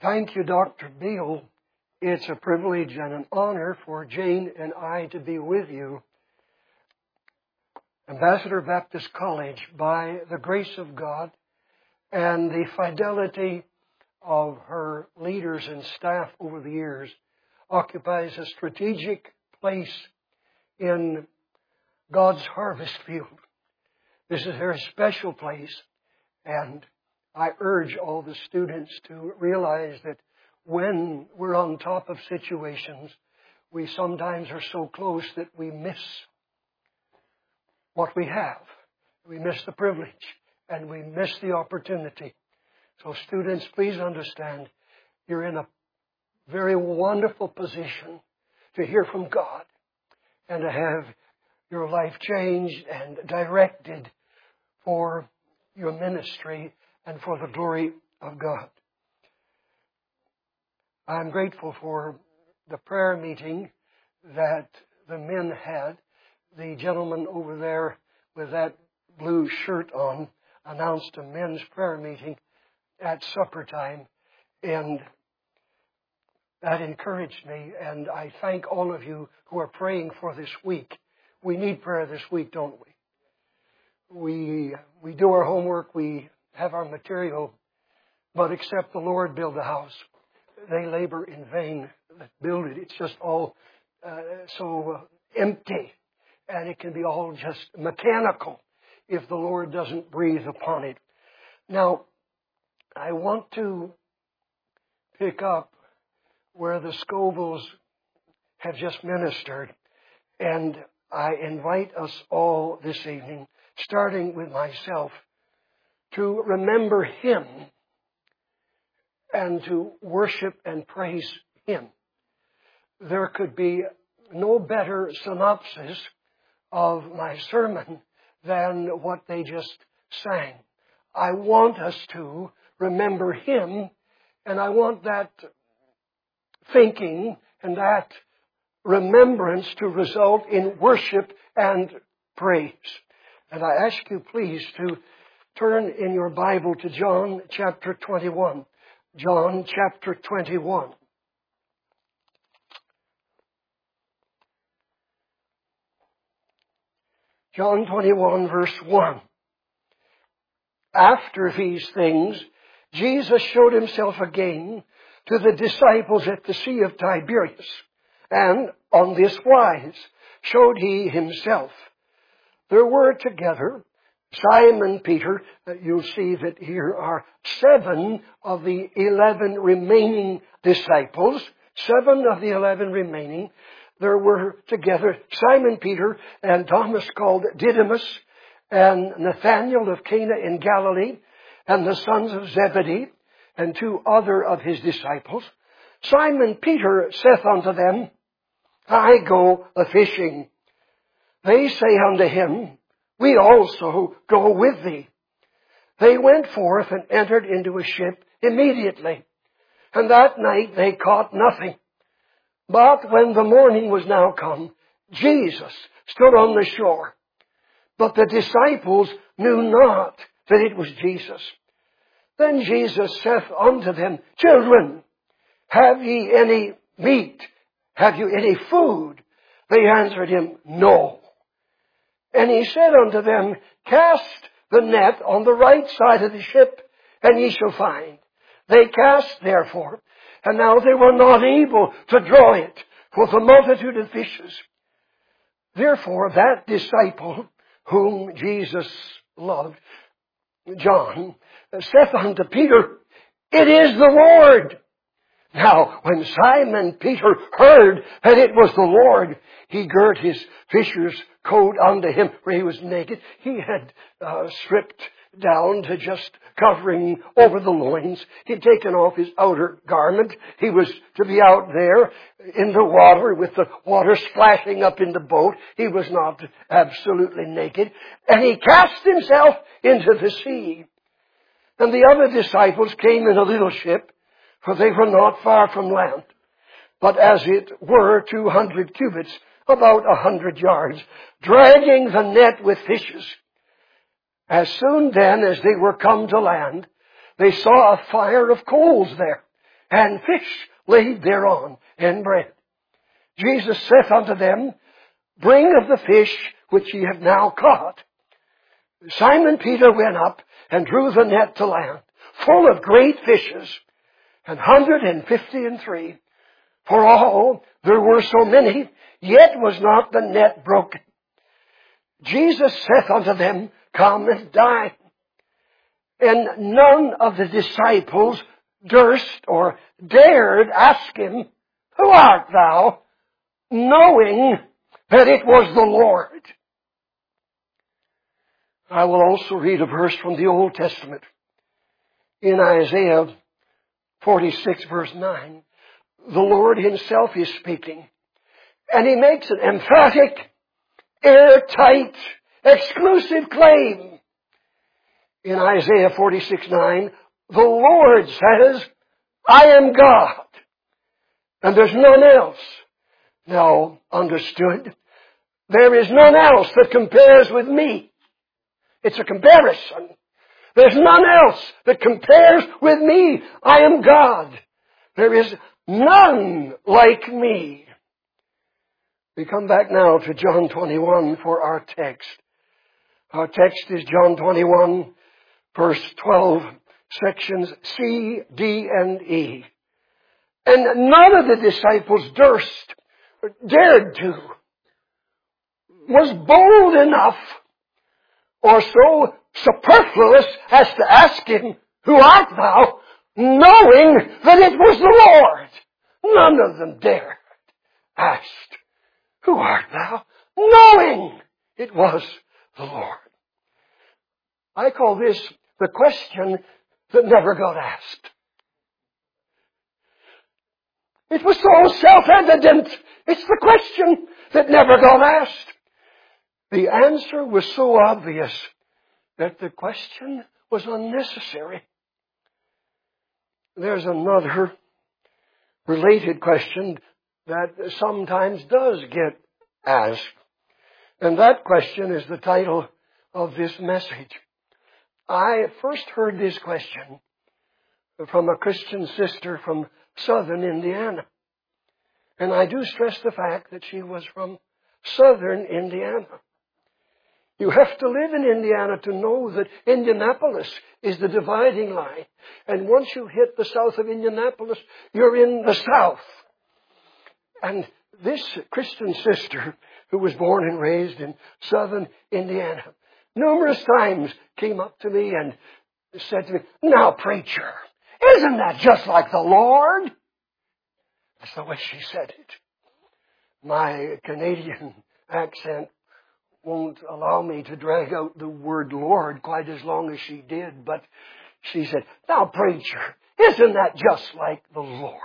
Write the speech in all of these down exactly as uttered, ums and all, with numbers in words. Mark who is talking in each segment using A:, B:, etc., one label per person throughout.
A: Thank you, Doctor Beale. It's a privilege and an honor for Jane and I to be with you. Ambassador Baptist College, by the grace of God and the fidelity of her leaders and staff over the years, occupies a strategic place in God's harvest field. This is a very special place, and I urge all the students to realize that when we're on top of situations, we sometimes are so close that we miss what we have. We miss the privilege, and we miss the opportunity. So students, please understand, you're in a very wonderful position to hear from God and to have your life changed and directed for your ministry and for the glory of God. I'm grateful for the prayer meeting that the men had. The gentleman over there with that blue shirt on announced a men's prayer meeting at supper time, and that encouraged me, and I thank all of you who are praying for this week. We need prayer this week, don't we? We we do our homework, we have our material, but except the Lord build a house, they labor in vain that build it. It's just all uh, so uh, empty, and it can be all just mechanical if the Lord doesn't breathe upon it. Now, I want to pick up where the Scovilles have just ministered, and I invite us all this evening, starting with myself, to remember Him and to worship and praise Him. There could be no better synopsis of my sermon than what they just sang. I want us to remember Him, and I want that thinking and that remembrance to result in worship and praise. And I ask you please to turn in your Bible to John chapter twenty-one. John chapter twenty-one. John twenty-one verse one. After these things, Jesus showed Himself again to the disciples at the Sea of Tiberias, and on this wise showed He Himself. There were together Simon Peter. You'll see that here are seven of the eleven remaining disciples. Seven of the eleven remaining. There were together Simon Peter and Thomas called Didymus, and Nathanael of Cana in Galilee, and the sons of Zebedee, and two other of His disciples. Simon Peter saith unto them, I go a-fishing. They say unto him, We also go with thee. They went forth and entered into a ship immediately, and that night they caught nothing. But when the morning was now come, Jesus stood on the shore. But the disciples knew not that it was Jesus. Then Jesus saith unto them, Children, have ye any meat? Have you any food? They answered Him, No. And He said unto them, Cast the net on the right side of the ship, and ye shall find. They cast therefore, and now they were not able to draw it for the multitude of fishes. Therefore that disciple whom Jesus loved, John, saith unto Peter, It is the Lord. Now, when Simon Peter heard that it was the Lord, he girt his fisher's coat unto him, for he was naked. He had uh, stripped down to just covering over the loins. He'd taken off his outer garment. He was to be out there in the water with the water splashing up in the boat. He was not absolutely naked. And he cast himself into the sea. And the other disciples came in a little ship, for they were not far from land, but as it were two hundred cubits, about a hundred yards, dragging the net with fishes. As soon then as they were come to land, they saw a fire of coals there, and fish laid thereon, and bread. Jesus saith unto them, Bring of the fish which ye have now caught. Simon Peter went up and drew the net to land, full of great fishes, an hundred and fifty and three. For all there were so many, yet was not the net broken. Jesus saith unto them, Come and dine. And none of the disciples durst or dared ask him, Who art thou? Knowing that it was the Lord. I will also read a verse from the Old Testament. In Isaiah forty-six verse nine, the Lord himself is speaking. And he makes an emphatic, airtight, exclusive claim. In Isaiah forty-six nine, the Lord says, I am God, and there's none else. Now, understood, there is none else that compares with me. It's a comparison. There's none else that compares with me. I am God. There is none like me. We come back now to John twenty-one for our text. Our text is John twenty-one, verse twelve, sections C, D, and E. And none of the disciples durst, or dared to, was bold enough or so superfluous as to ask him, Who art thou? Knowing that it was the Lord. None of them dared ask, Who art thou? Knowing it was the Lord. I call this the question that never got asked. It was so self-evident. It's the question that never got asked. The answer was so obvious that the question was unnecessary. There's another related question that sometimes does get asked. And that question is the title of this message. I first heard this question from a Christian sister from southern Indiana. And I do stress the fact that she was from southern Indiana. You have to live in Indiana to know that Indianapolis is the dividing line. And once you hit the south of Indianapolis, you're in the south. And this Christian sister, who was born and raised in southern Indiana, numerous times came up to me and said to me, Now, preacher, isn't that just like the Lord? That's the way she said it. My Canadian accent won't allow me to drag out the word Lord quite as long as she did, but she said, Now, preacher, isn't that just like the Lord?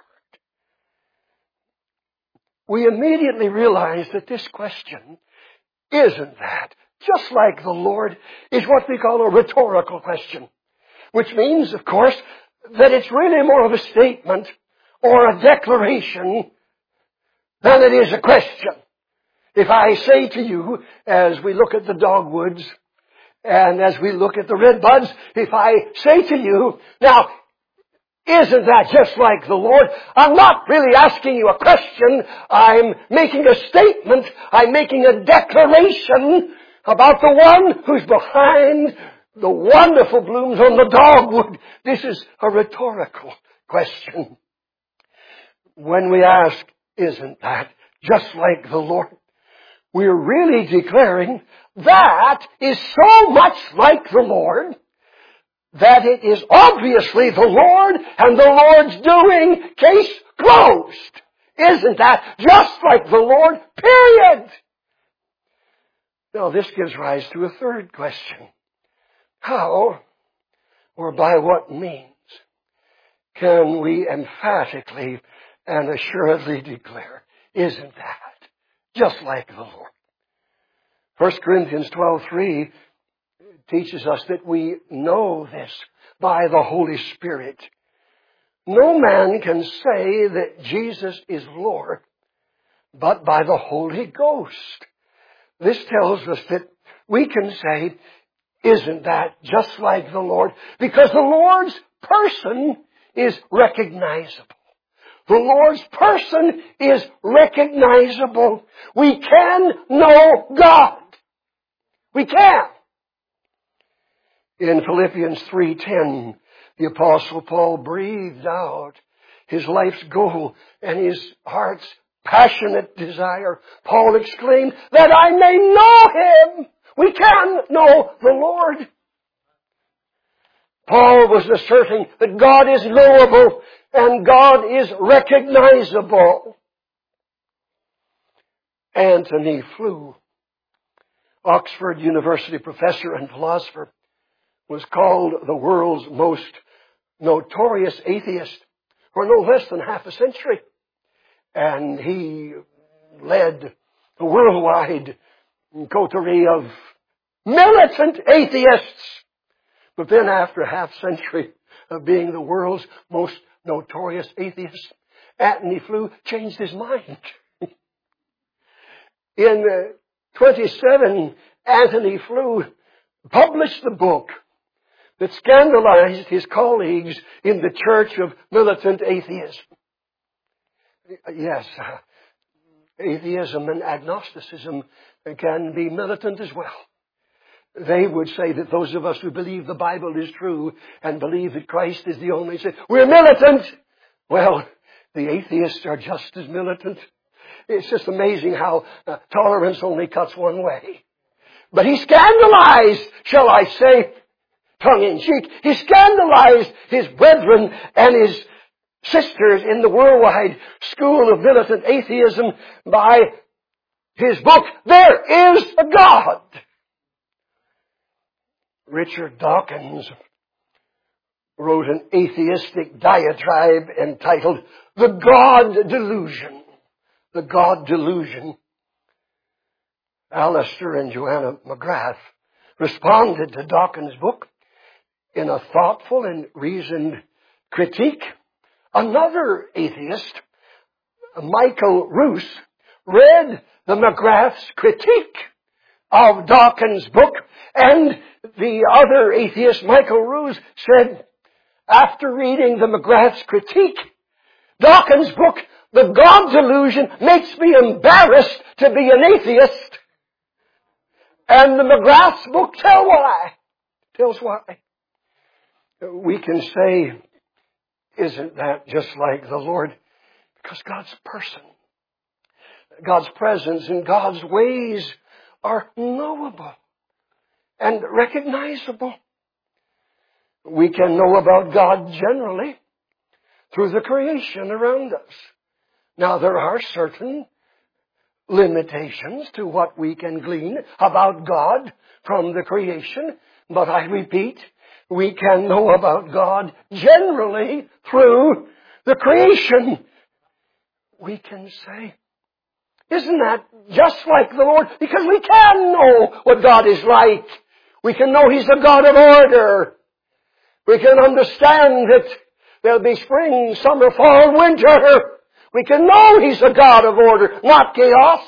A: We immediately realized that this question, isn't that just like the Lord, is what we call a rhetorical question. Which means, of course, that it's really more of a statement or a declaration than it is a question. If I say to you, as we look at the dogwoods and as we look at the redbuds, if I say to you, now, isn't that just like the Lord? I'm not really asking you a question. I'm making a statement. I'm making a declaration about the one who's behind the wonderful blooms on the dogwood. This is a rhetorical question. When we ask, isn't that just like the Lord? We're really declaring that is so much like the Lord that it is obviously the Lord and the Lord's doing. Case closed. Isn't that just like the Lord? Period. Now this gives rise to a third question. How or by what means can we emphatically and assuredly declare, isn't that just like the Lord? First Corinthians twelve three teaches us that we know this by the Holy Spirit. No man can say that Jesus is Lord but by the Holy Ghost. This tells us that we can say, isn't that just like the Lord? Because the Lord's person is recognizable. The Lord's person is recognizable. We can know God. We can. In Philippians three ten, the Apostle Paul breathed out his life's goal and his heart's passionate desire. Paul exclaimed, that I may know Him. We can know the Lord. Paul was asserting that God is knowable and God is recognizable. Antony Flew, Oxford University professor and philosopher, was called the world's most notorious atheist for no less than half a century. And he led the worldwide coterie of militant atheists. But then after a half century of being the world's most notorious atheist, Antony Flew changed his mind. In uh, twenty-seven, Antony Flew published the book that scandalized his colleagues in the Church of Militant Atheism. Yes, uh, atheism and agnosticism can be militant as well. They would say that those of us who believe the Bible is true and believe that Christ is the only Savior, we're militant. Well, the atheists are just as militant. It's just amazing how uh, tolerance only cuts one way. But he scandalized, shall I say, tongue in cheek, he scandalized his brethren and his sisters in the worldwide school of militant atheism by his book, There is a God. Richard Dawkins wrote an atheistic diatribe entitled The God Delusion. The God Delusion. Alistair and Joanna McGrath responded to Dawkins' book in a thoughtful and reasoned critique. Another atheist, Michael Roos, read the McGrath's critique of Dawkins' book, and the other atheist, Michael Roos, said, after reading the McGrath's critique, Dawkins' book, The God Delusion, makes me embarrassed to be an atheist. And the McGrath's book tell why. tells why. We can say, isn't that just like the Lord? Because God's person, God's presence and God's ways are knowable and recognizable. We can know about God generally through the creation around us. Now, there are certain limitations to what we can glean about God from the creation, but I repeat, we can know about God generally through the creation. We can say, isn't that just like the Lord? Because we can know what God is like. We can know He's a God of order. We can understand that there'll be spring, summer, fall, winter. We can know He's a God of order, not chaos.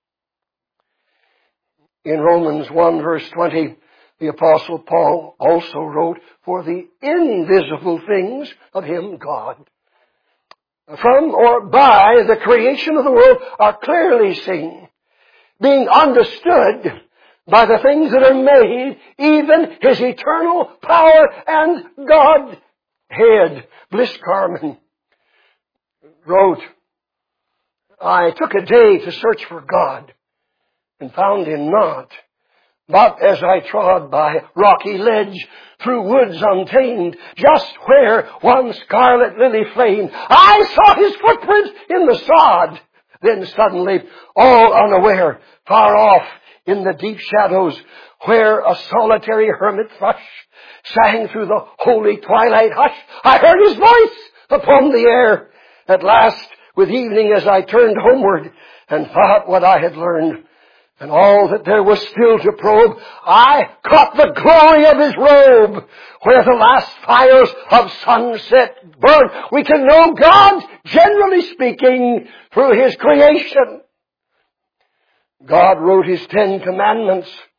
A: In Romans one verse twenty, the Apostle Paul also wrote, for the invisible things of Him, God, from or by the creation of the world are clearly seen, being understood by the things that are made, even His eternal power and Godhead. Bliss Carman wrote, I took a day to search for God and found Him not. But as I trod by rocky ledge, through woods untamed, just where one scarlet lily flamed, I saw His footprints in the sod. Then suddenly, all unaware, far off in the deep shadows, where a solitary hermit thrush sang through the holy twilight hush, I heard His voice upon the air. At last, with evening as I turned homeward and thought what I had learned, and all that there was still to probe, I caught the glory of His robe, where the last fires of sunset burn. We can know God, generally speaking, through His creation. God wrote His Ten Commandments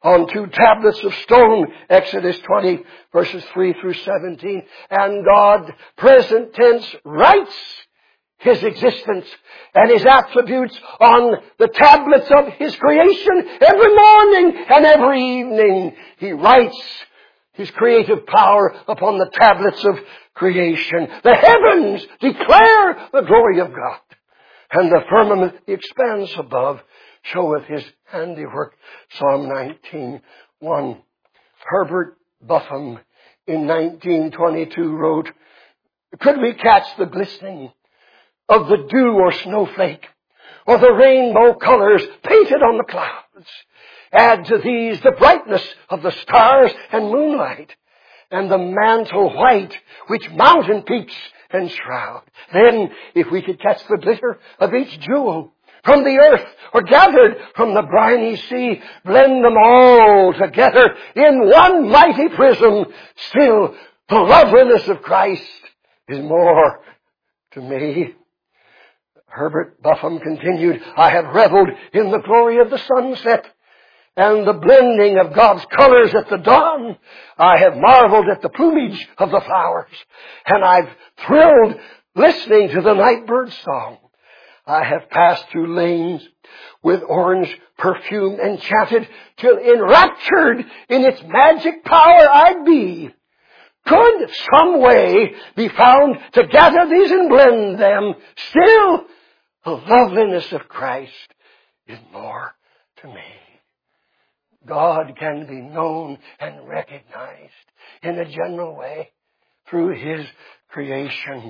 A: on two tablets of stone, Exodus twenty, verses three through seventeen. And God, present tense, writes His existence and His attributes on the tablets of His creation every morning and every evening. He writes His creative power upon the tablets of creation. The heavens declare the glory of God, and the firmament, the expanse above, showeth His handiwork. Psalm nineteen, one. Herbert Buffum in nineteen twenty-two wrote, could we catch the glistening of the dew or snowflake, or the rainbow colors painted on the clouds, add to these the brightness of the stars and moonlight, and the mantle white which mountain peaks enshroud. Then, if we could catch the glitter of each jewel from the earth or gathered from the briny sea, blend them all together in one mighty prism, still the loveliness of Christ is more to me. Herbert Buffum continued, I have reveled in the glory of the sunset and the blending of God's colors at the dawn. I have marveled at the plumage of the flowers, and I've thrilled listening to the night bird's song. I have passed through lanes with orange perfume enchanted, till enraptured in its magic power I'd be. Could some way be found to gather these and blend them, still the loveliness of Christ is more to me. God can be known and recognized in a general way through His creation.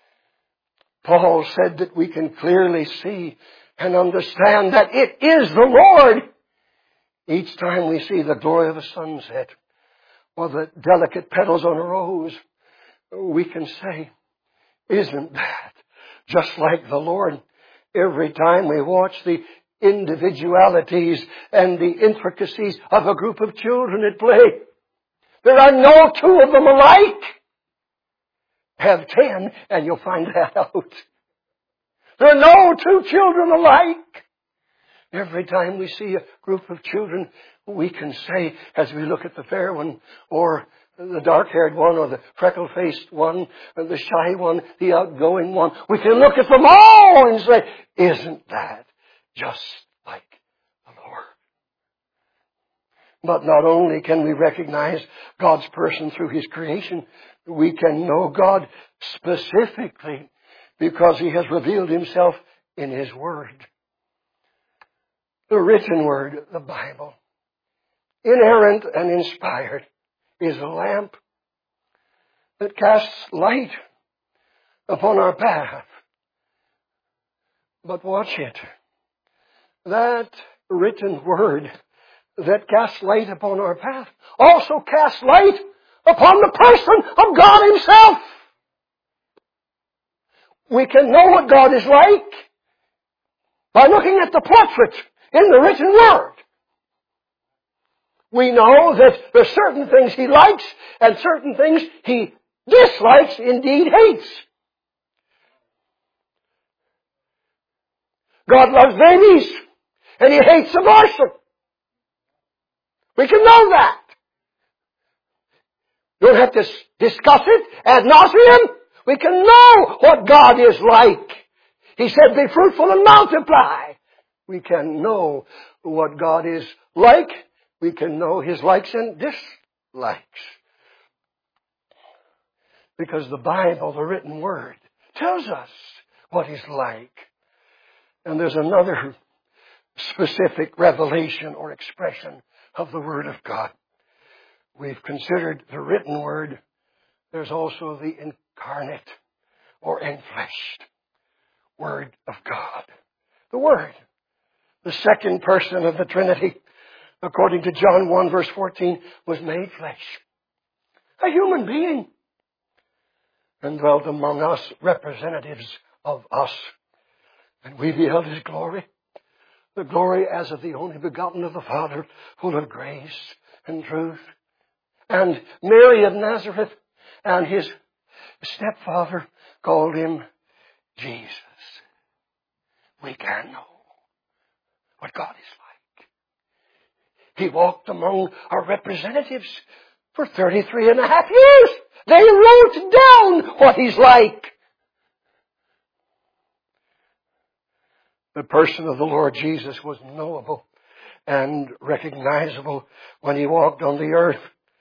A: Paul said that we can clearly see and understand that it is the Lord each time we see the glory of a sunset or the delicate petals on a rose. We can say, isn't that just like the Lord? Every time we watch the individualities and the intricacies of a group of children at play, there are no two of them alike. Have ten and you'll find that out. There are no two children alike. Every time we see a group of children, we can say, as we look at the fair one, or the dark-haired one, or the freckle-faced one, or the shy one, the outgoing one, we can look at them all and say, isn't that just like the Lord? But not only can we recognize God's person through His creation, we can know God specifically because He has revealed Himself in His Word. The written Word, the Bible, inerrant and inspired, is a lamp that casts light upon our path. But watch it. That written Word that casts light upon our path also casts light upon the person of God Himself. We can know what God is like by looking at the portrait in the written Word. We know that there are certain things He likes and certain things He dislikes, indeed hates. God loves babies and He hates abortion. We can know that. You don't have to discuss it ad nauseum. We can know what God is like. He said, be fruitful and multiply. We can know what God is like. We can know His likes and dislikes. Because the Bible, the written Word, tells us what He's like. And there's another specific revelation or expression of the Word of God. We've considered the written Word. There's also the incarnate or enfleshed Word of God. The Word, the second person of the Trinity, according to John one verse fourteen, was made flesh. A human being. And dwelt among us, representatives of us. And we beheld His glory. The glory as of the only begotten of the Father, full of grace and truth. And Mary of Nazareth and His stepfather called Him Jesus. We can know what God is He walked among our representatives for thirty-three and a half years. They wrote down what He's like. The person of the Lord Jesus was knowable and recognizable when He walked on the earth.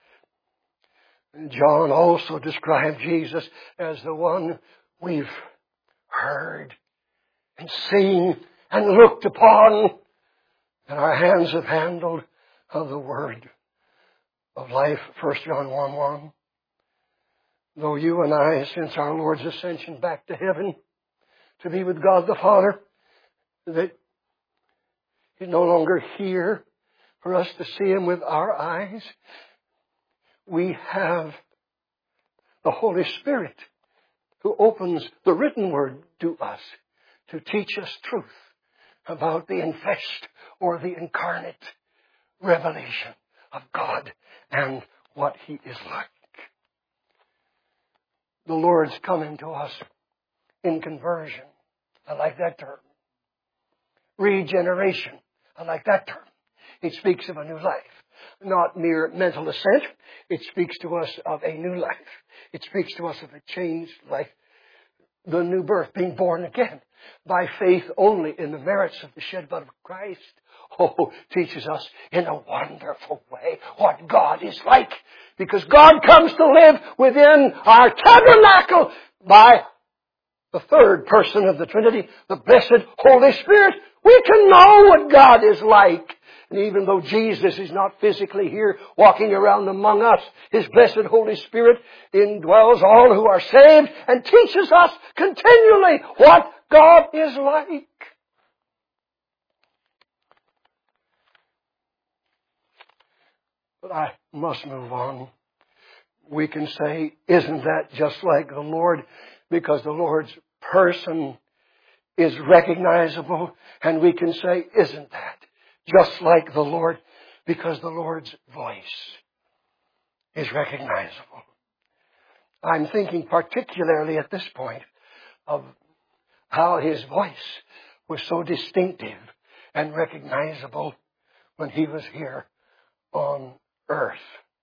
A: John also described Jesus as the one we've heard and seen and looked upon, and our hands have handled of the Word of life. First John one one. Though you and I, since our Lord's ascension back to heaven to be with God the Father, that He's no longer here for us to see Him with our eyes, we have the Holy Spirit who opens the written Word to us to teach us truth about the enfleshed or the incarnate revelation of God and what He is like. The Lord's coming to us in conversion. I like that term. Regeneration. I like that term. It speaks of a new life. Not mere mental assent. It speaks to us of a new life. It speaks to us of a changed life. The new birth, being born again by faith only in the merits of the shed blood of Christ. Oh, teaches us in a wonderful way what God is like. Because God comes to live within our tabernacle by the third person of the Trinity, the blessed Holy Spirit. We can know what God is like. And even though Jesus is not physically here walking around among us, His blessed Holy Spirit indwells all who are saved and teaches us continually what God is like. But I must move on. We can say, isn't that just like the Lord? Because the Lord's person is recognizable. And we can say, isn't that just like the Lord? Because the Lord's voice is recognizable. I'm thinking particularly at this point of how His voice was so distinctive and recognizable when He was here on earth.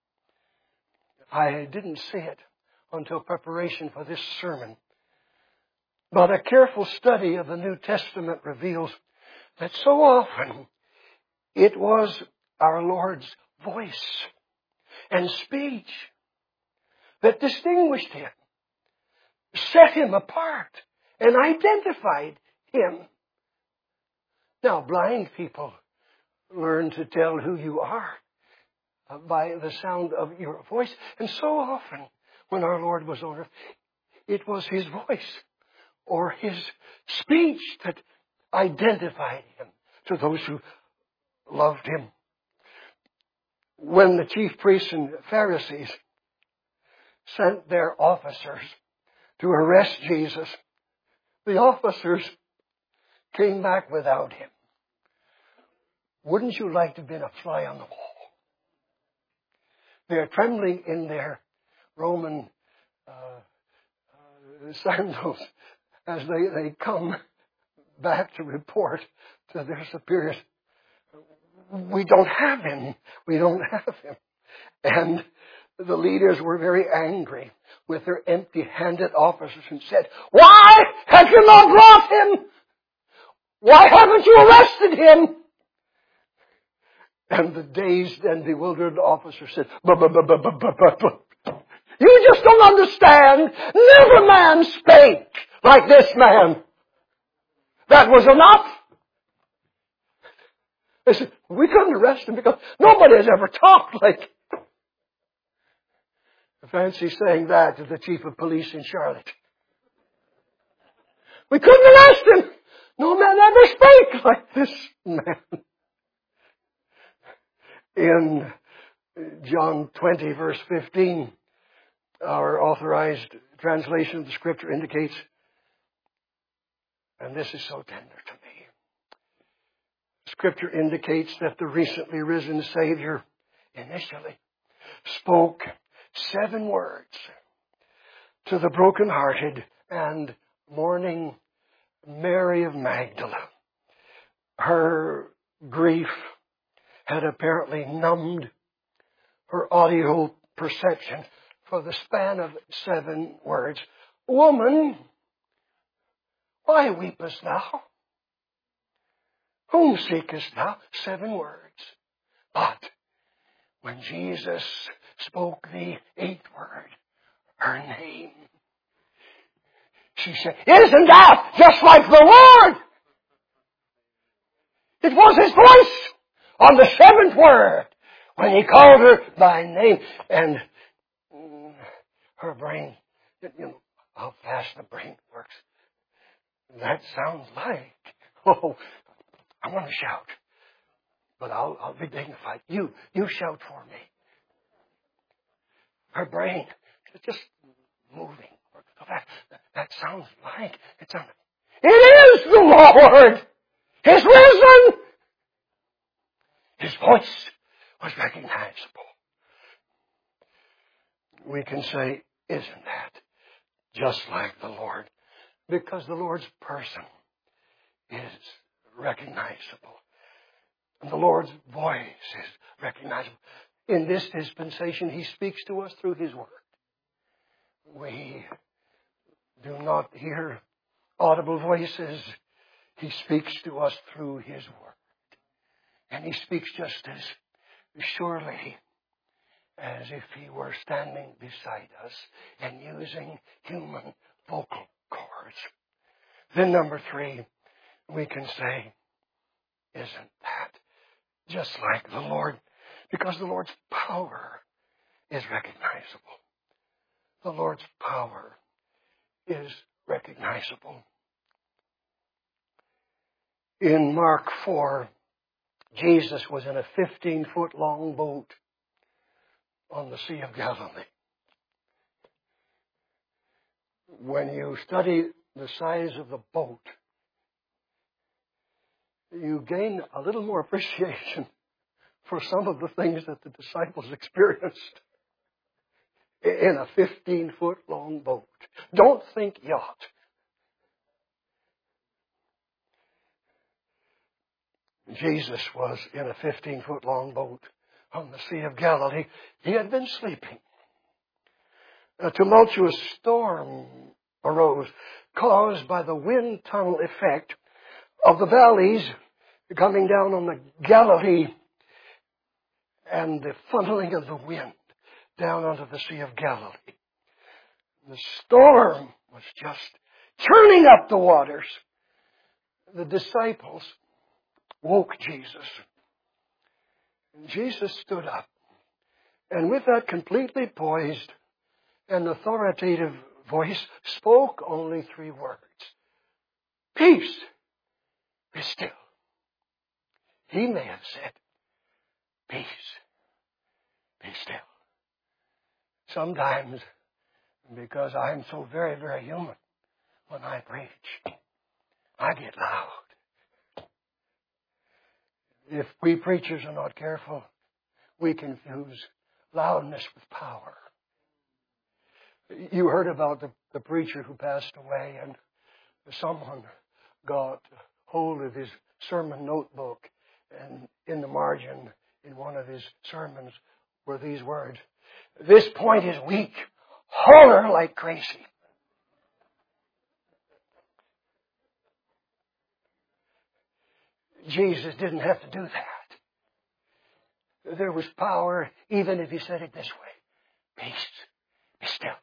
A: I didn't see it until preparation for this sermon. But a careful study of the New Testament reveals that so often it was our Lord's voice and speech that distinguished Him, set Him apart, and identified Him. Now, blind people learn to tell who you are by the sound of your voice. And so often, when our Lord was on earth, it was His voice or His speech that identified Him to those who loved Him. When the chief priests and Pharisees sent their officers to arrest Jesus, the officers came back without Him. Wouldn't you like to have been a fly on the wall? They're trembling in their Roman uh, uh, sandals as they, they come back to report to their superiors. We don't have Him. We don't have Him. And the leaders were very angry with their empty-handed officers and said, "Why have you not brought Him? Why haven't you arrested Him?" And the dazed and bewildered officer said, "But, but, but, but, but, but, but, you just don't understand. Never man spake like this man." That was enough. They said, "We couldn't arrest him because nobody has ever talked like..." Fancy saying that to the chief of police in Charlotte. "We couldn't arrest him. No man ever spake like this man." In John twenty, verse fifteen, our authorized translation of the Scripture indicates, and this is so tender to me, Scripture indicates that the recently risen Savior initially spoke seven words to the brokenhearted and mourning Mary of Magdala. Her grief had apparently numbed her audio perception for the span of seven words. Woman, why weepest thou? Whom seekest thou? Seven words. But when Jesus spoke the eighth word, her name, she said, isn't that just like the Lord? It was His voice on the seventh word when He called her by name. And her brain, you know, how fast the brain works. That sounds like, oh, I want to shout. But I'll, I'll be dignified. You, you shout for me. Her brain is just moving. That, that sounds like, it sounds, it is the Lord! He's risen! His voice was recognizable. We can say, isn't that just like the Lord? Because the Lord's person is recognizable. And the Lord's voice is recognizable. In this dispensation, He speaks to us through His Word. We do not hear audible voices. He speaks to us through His Word. And He speaks just as surely as if He were standing beside us and using human vocal cords. Then number three, we can say, isn't that just like the Lord? Because the Lord's power is recognizable. The Lord's power is recognizable. In Mark four, Jesus was in a fifteen-foot long boat on the Sea of Galilee. When you study the size of the boat, you gain a little more appreciation for some of the things that the disciples experienced in a fifteen-foot long boat. Don't think yacht. Jesus was in a fifteen-foot long boat on the Sea of Galilee. He had been sleeping. A tumultuous storm arose, caused by the wind tunnel effect of the valleys coming down on the Galilee and the funneling of the wind down onto the Sea of Galilee. The storm was just churning up the waters. The disciples woke Jesus. And Jesus stood up. And with that completely poised and authoritative voice, spoke only three words. Peace, be still. He may have said, peace, be still. Sometimes, because I'm so very, very human, when I preach, I get loud. If we preachers are not careful, we confuse loudness with power. You heard about the, the preacher who passed away, and someone got hold of his sermon notebook, and in the margin, in one of his sermons, were these words, "This point is weak. Holler like crazy." Jesus didn't have to do that. There was power even if He said it this way. Peace, be still.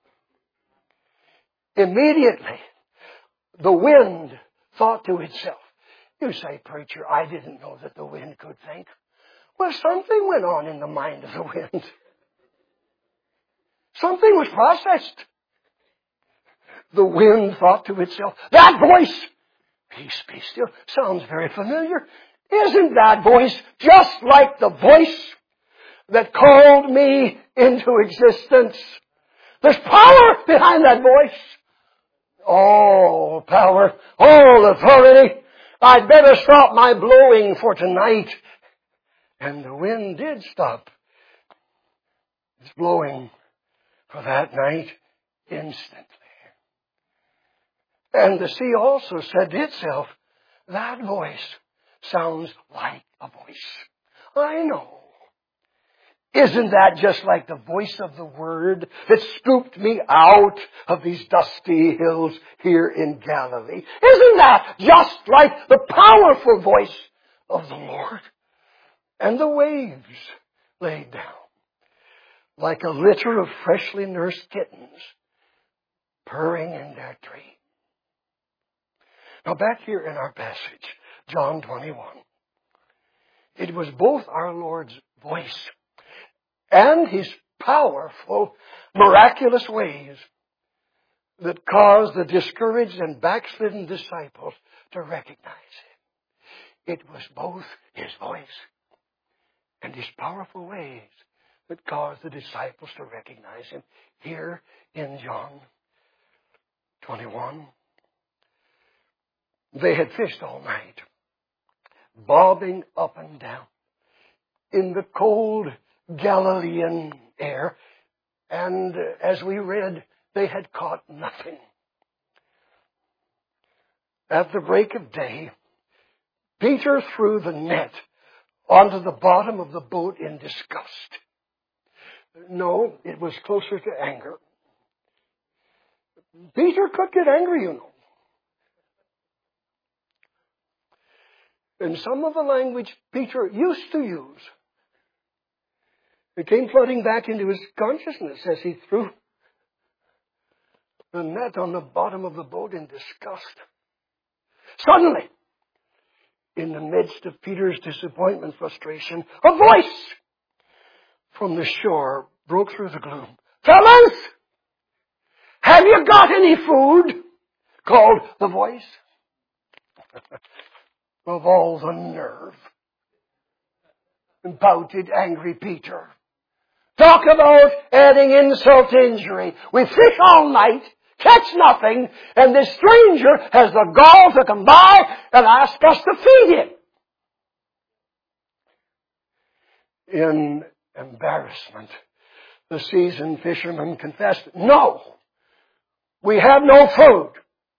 A: Immediately, the wind thought to itself. You say, preacher, I didn't know that the wind could think. Well, something went on in the mind of the wind. Something was processed. The wind thought to itself, that voice, peace, be still, sounds very familiar. Isn't that voice just like the voice that called me into existence? There's power behind that voice. All power, all authority. I'd better stop my blowing for tonight. And the wind did stop its blowing for that night instantly. And the sea also said to itself, that voice sounds like a voice I know. Isn't that just like the voice of the Word that scooped me out of these dusty hills here in Galilee? Isn't that just like the powerful voice of the Lord? And the waves laid down like a litter of freshly nursed kittens purring in their dream. Now back here in our passage, John twenty-one, it was both our Lord's voice and His powerful, miraculous ways that caused the discouraged and backslidden disciples to recognize Him. It was both His voice and His powerful ways that caused the disciples to recognize Him. Here in John twenty-one, they had fished all night, bobbing up and down in the cold Galilean air, and as we read, they had caught nothing. At the break of day, Peter threw the net onto the bottom of the boat in disgust. No, it was closer to anger. Peter could get angry, you know. And some of the language Peter used to use, it came flooding back into his consciousness as he threw the net on the bottom of the boat in disgust. Suddenly, in the midst of Peter's disappointment, frustration, a voice from the shore broke through the gloom. "Fellas, have you got any food?" called the voice. Of all the nerve, pouted angry Peter. Talk about adding insult to injury. We fish all night, catch nothing, and this stranger has the gall to come by and ask us to feed him. In embarrassment, the seasoned fisherman confessed, "No, we have no food."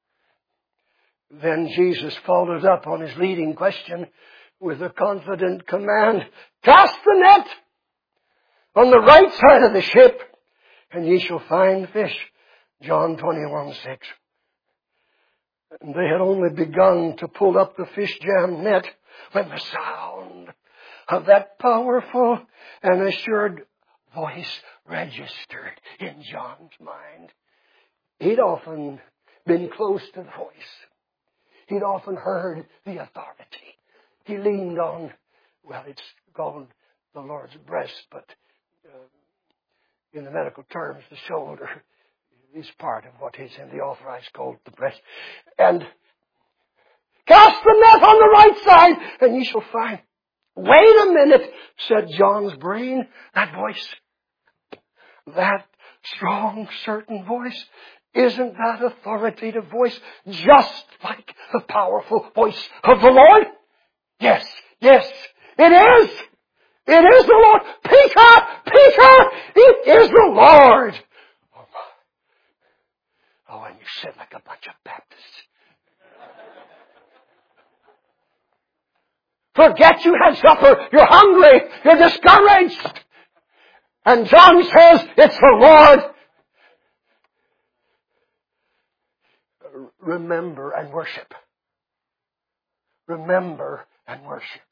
A: Then Jesus followed up on his leading question with a confident command, "Cast the net on the right side of the ship, and ye shall find fish." John twenty-one six. And they had only begun to pull up the fish jam net when the sound of that powerful and assured voice registered in John's mind. He'd often been close to the voice. He'd often heard the authority. He leaned on, well, it's called the Lord's breast, but uh, in the medical terms, the shoulder is part of what is in the authorized code, the breast. And cast the net on the right side, and ye shall find. Wait a minute, said John's brain. That voice, that strong, certain voice, isn't that authoritative voice just like the powerful voice of the Lord? Yes, yes, it is. It is the Lord. Peter, Peter, it is the Lord. Oh, my. Oh, and you sit like a bunch of Baptists. Forget you had supper. You're hungry. You're discouraged. And John says, it's the Lord. Remember and worship. Remember and worship.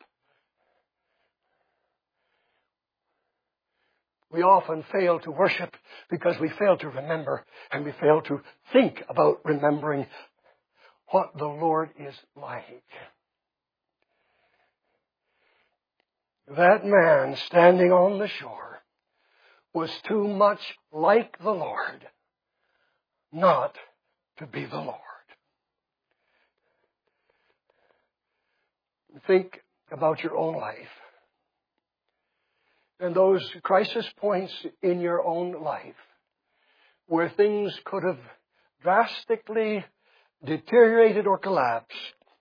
A: We often fail to worship because we fail to remember, and we fail to think about remembering what the Lord is like. That man standing on the shore was too much like the Lord not to be the Lord. Think about your own life and those crisis points in your own life where things could have drastically deteriorated or collapsed.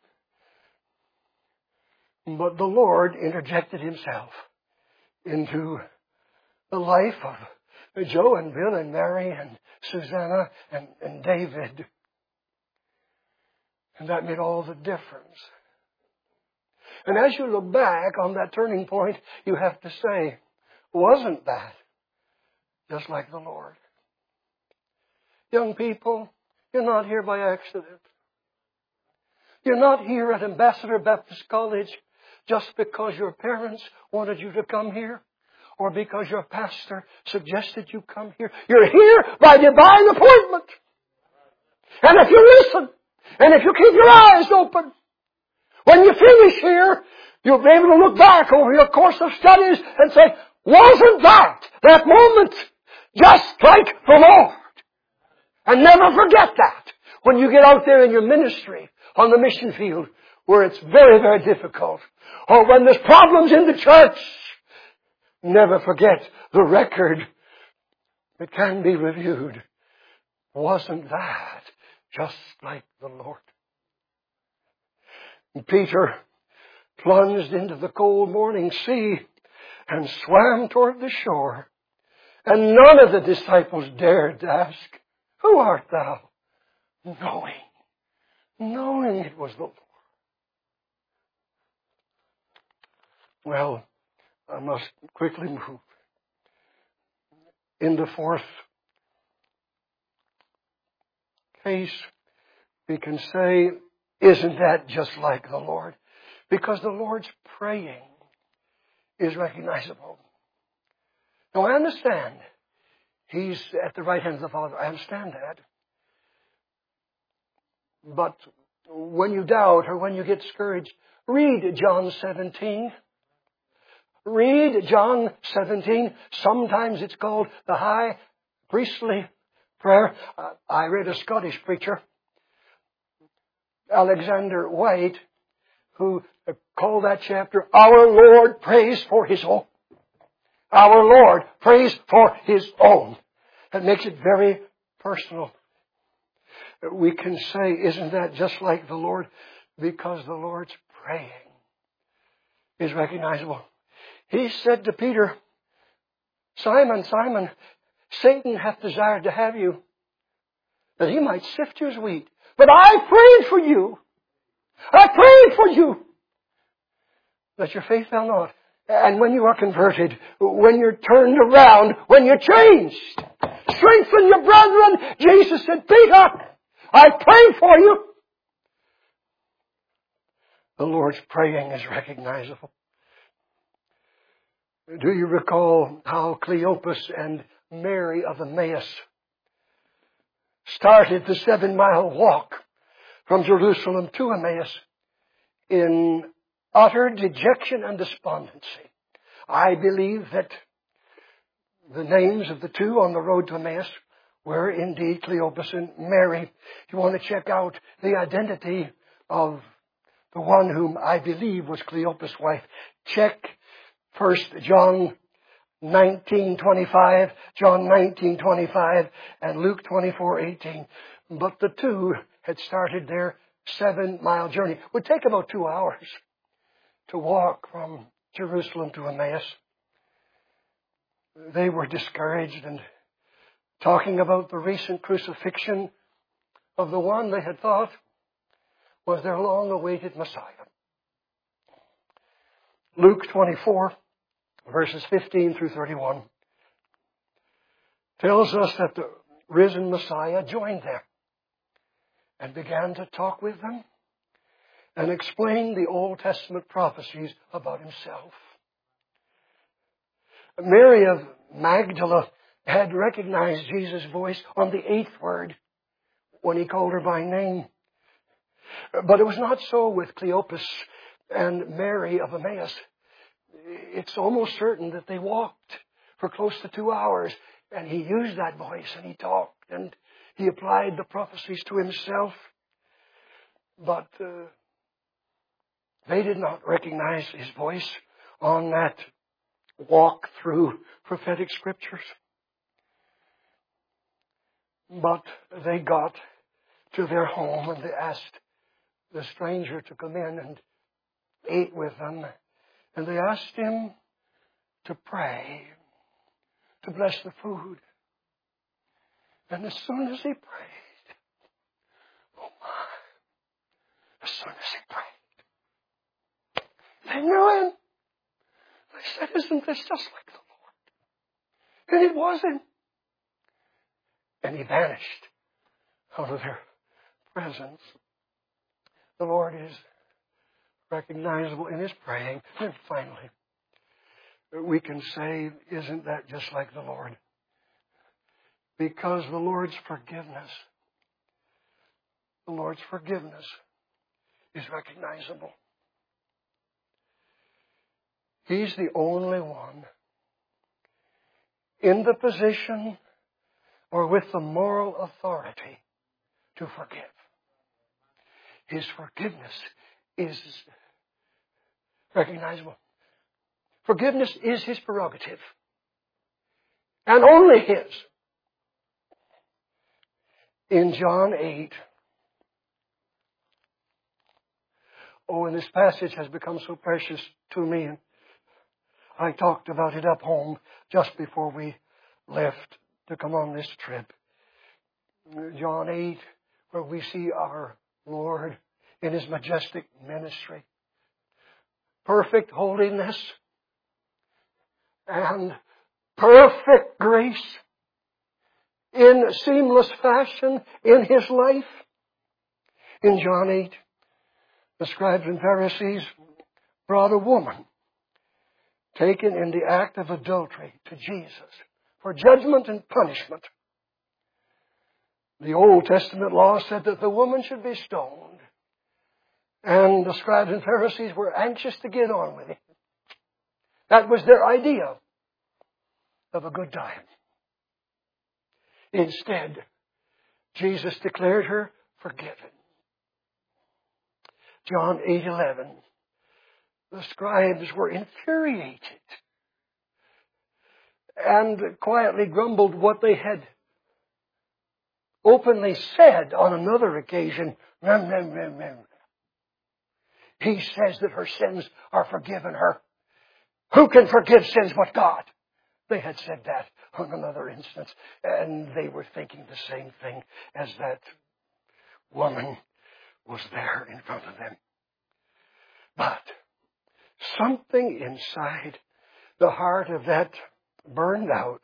A: But the Lord interjected Himself into the life of Joe and Bill and Mary and Susanna and, and David. And that made all the difference. And as you look back on that turning point, you have to say, wasn't that just like the Lord? Young people, you're not here by accident. You're not here at Ambassador Baptist College just because your parents wanted you to come here or because your pastor suggested you come here. You're here by divine appointment. And if you listen, and if you keep your eyes open, when you finish here, you'll be able to look back over your course of studies and say, wasn't that, that moment, just like the Lord? And never forget that when you get out there in your ministry on the mission field where it's very, very difficult. Or when there's problems in the church, never forget the record. It can be reviewed. Wasn't that just like the Lord? And Peter plunged into the cold morning sea and swam toward the shore. And none of the disciples dared to ask, who art thou? Knowing, knowing it was the Lord. Well, I must quickly move. In the fourth case, we can say, isn't that just like the Lord? Because the Lord's praying is recognizable. Now I understand He's at the right hand of the Father. I understand that. But when you doubt or when you get discouraged, read John seventeen. Read John seventeen. Sometimes it's called the high priestly prayer. Uh, I read a Scottish preacher, Alexander White, who called that chapter, Our Lord prays for His own. Our Lord prays for His own. That makes it very personal. We can say, isn't that just like the Lord? Because the Lord's praying is recognizable. He said to Peter, Simon, Simon, Satan hath desired to have you, that he might sift you as wheat. But I prayed for you. I prayed for you, that your faith fail not. And when you are converted, when you're turned around, when you're changed, strengthen your brethren. Jesus said, Peter, I prayed for you. The Lord's praying is recognizable. Do you recall how Cleopas and Mary of Emmaus started the seven-mile walk from Jerusalem to Emmaus in utter dejection and despondency? I believe that the names of the two on the road to Emmaus were indeed Cleopas and Mary. If you want to check out the identity of the one whom I believe was Cleopas' wife, check First John nineteen twenty-five, John nineteen twenty-five, and Luke twenty-four eighteen. But the two had started their seven-mile journey. It would take about two hours to walk from Jerusalem to Emmaus. They were discouraged and talking about the recent crucifixion of the one they had thought was their long-awaited Messiah. Luke twenty-four, verses fifteen through thirty-one, tells us that the risen Messiah joined them and began to talk with them and explain the Old Testament prophecies about Himself. Mary of Magdala had recognized Jesus' voice on the eighth word when He called her by name. But it was not so with Cleopas and Mary of Emmaus. It's almost certain that they walked for close to two hours, and He used that voice, and He talked, and He applied the prophecies to Himself. But uh, they did not recognize His voice on that walk through prophetic scriptures. But they got to their home, and they asked the stranger to come in and ate with them. And they asked him to pray, to bless the food. And as soon as he prayed, oh my, as soon as he prayed, I knew him. I said, isn't this just like the Lord? And it wasn't. And he vanished out of their presence. The Lord is recognizable in his praying. And finally, we can say, isn't that just like the Lord? Because the Lord's forgiveness, the Lord's forgiveness is recognizable. He's the only one in the position or with the moral authority to forgive. His forgiveness is recognizable. Forgiveness is his prerogative. And only his. In John eight, oh, and this passage has become so precious to me. And I talked about it up home just before we left to come on this trip. John eight, where we see our Lord in his majestic ministry. Perfect holiness and perfect grace in seamless fashion in his life. In John eight, the scribes and Pharisees brought a woman taken in the act of adultery to Jesus for judgment and punishment. The Old Testament law said that the woman should be stoned. And the scribes and Pharisees were anxious to get on with it. That was their idea of a good time. Instead, Jesus declared her forgiven. John eight eleven. The scribes were infuriated and quietly grumbled what they had openly said on another occasion. Rum, rum, rum, rum. He says that her sins are forgiven her. Who can forgive sins but God? They had said that on another instance, and they were thinking the same thing as that woman was there in front of them. But something inside the heart of that burned out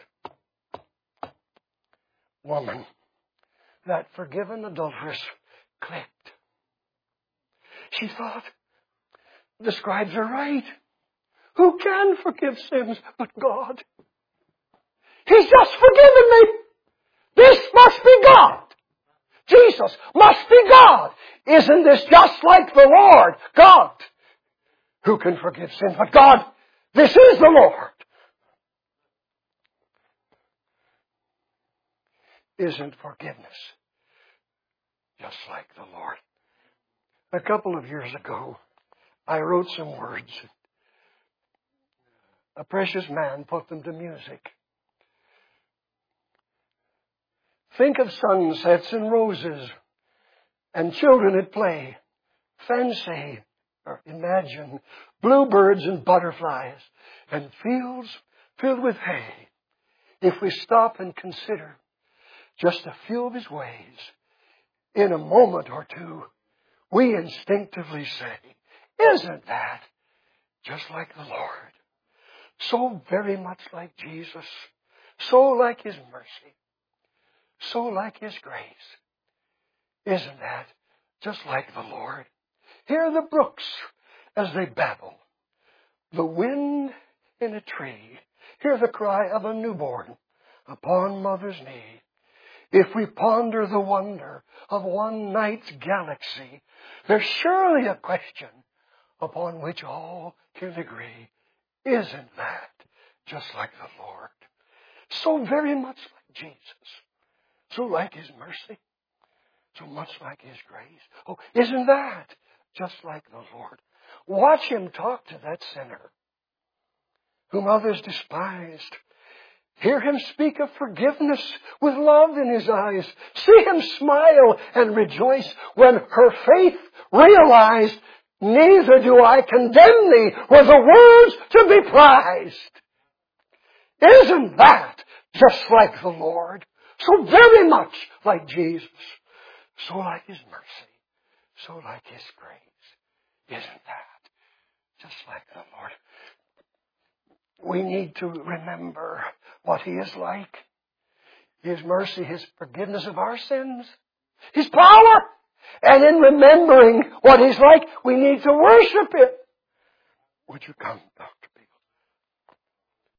A: woman, that forgiven adulteress, clicked. She thought, the scribes are right. Who can forgive sins but God? He's just forgiven me. This must be God. Jesus must be God. Isn't this just like the Lord? God. Who can forgive sins but God? This is the Lord. Isn't forgiveness just like the Lord? A couple of years ago, I wrote some words. A precious man put them to music. Think of sunsets and roses and children at play. Fancy or imagine bluebirds and butterflies and fields filled with hay. If we stop and consider just a few of his ways, in a moment or two, we instinctively say, isn't that just like the Lord? So very much like Jesus. So like his mercy. So like his grace. Isn't that just like the Lord? Hear the brooks as they babble. The wind in a tree. Hear the cry of a newborn upon mother's knee. If we ponder the wonder of one night's galaxy, there's surely a question upon which all can agree. Isn't that just like the Lord? So very much like Jesus. So like his mercy. So much like his grace. Oh, isn't that just like the Lord? Watch him talk to that sinner whom others despised. Hear him speak of forgiveness with love in his eyes. See him smile and rejoice when her faith realized, neither do I condemn thee, were the words to be prized. Isn't that just like the Lord? So very much like Jesus. So like his mercy. So like his grace. Isn't that just like the Lord. We need to remember what He is like. His mercy, His forgiveness of our sins, His power. And in remembering what He's like, we need to worship Him. Would you come, Doctor?